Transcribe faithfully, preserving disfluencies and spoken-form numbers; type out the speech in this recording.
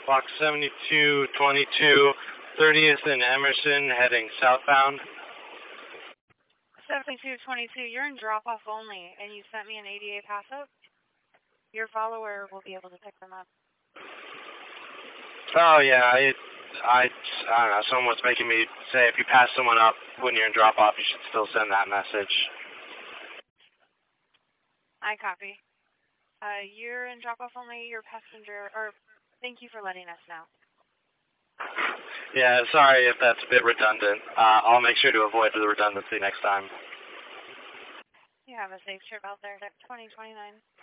Box seventy-two twenty-two, thirtieth and Emerson, heading southbound. seventy-two twenty-two, you're in drop-off only, and you sent me an A D A pass-up? Your follower will be able to pick them up. Oh, yeah, I, I, I don't know, someone was making me say if you pass someone up when you're in drop-off, you should still send that message. I copy. Uh, you're in drop-off only, your passenger, or thank you for letting us know. Yeah, sorry if that's a bit redundant. Uh, I'll make sure to avoid the redundancy next time. You have a safe trip out there, twenty twenty-nine.